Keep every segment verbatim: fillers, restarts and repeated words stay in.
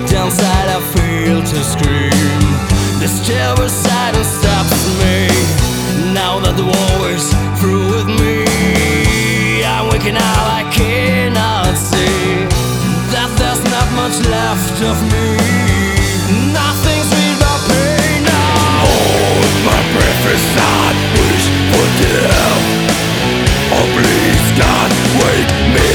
down inside I feel to scream. This terror silence stops me. Now that the war is through with me, I'm waking up, I cannot see that there's not much left of me. Nothing's sweet but pain now. Hold my breath aside, wish for death. Oh please God, wake me.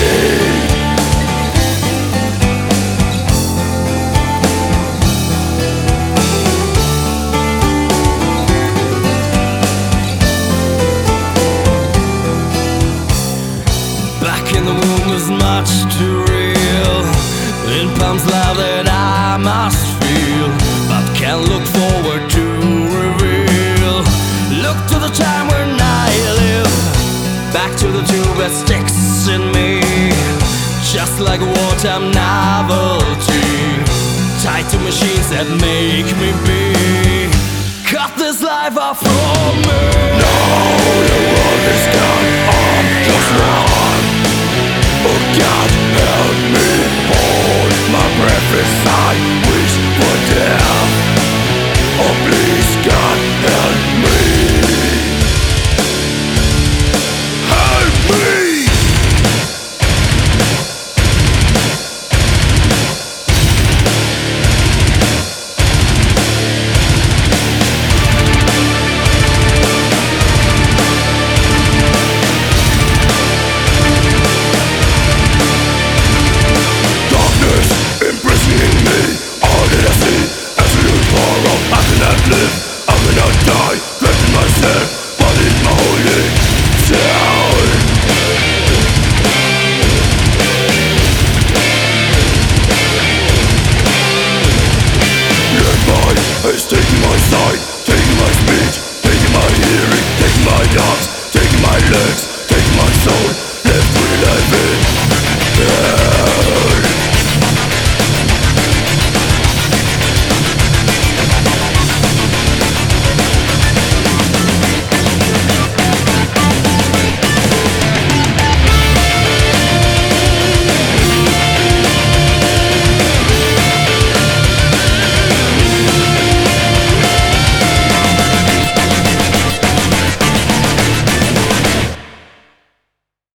Back in the womb is much too real. It pumps love that I must feel, but can't look forward to reveal. Look to the time when I live, back to the tube that sticks in me, just like a wartime novelty, tied to machines that make me be. Cut this life off from me. Now the world is gone.